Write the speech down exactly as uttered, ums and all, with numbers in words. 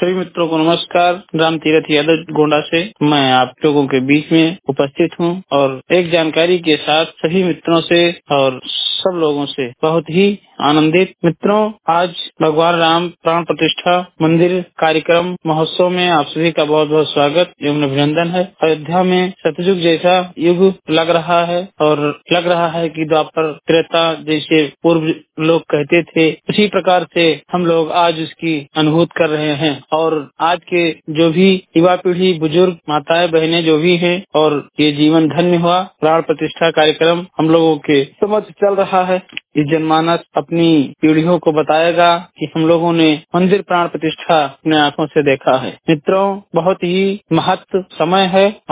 सभी मित्रों को नमस्कार। राम तीरथ यादव गोंडा से मैं आप लोगों के बीच में उपस्थित हूं और एक जानकारी के साथ सभी मित्रों से और सब लोगों से बहुत ही आनंदित। मित्रों, आज भगवान राम प्राण प्रतिष्ठा मंदिर कार्यक्रम महोत्सव में आप सभी का बहुत बहुत स्वागत एवं अभिनंदन है। अयोध्या में सतयुग जैसा युग लग रहा है और लग रहा है कि द्वापर त्रेता जैसे पूर्व लोग कहते थे, उसी प्रकार से हम लोग आज उसकी अनुभूत कर रहे हैं। और आज के जो भी युवा पीढ़ी, बुजुर्ग, माताएं, बहनें जो भी हैं, और ये जीवन धन्य हुआ। प्राण प्रतिष्ठा कार्यक्रम हम लोगों के समझ चल रहा है। इस जनमानस अपनी पीढ़ियों को बताएगा कि हम लोगों ने मंदिर प्राण प्रतिष्ठा अपने आंखों से देखा है। मित्रों, बहुत ही महत्व समय है।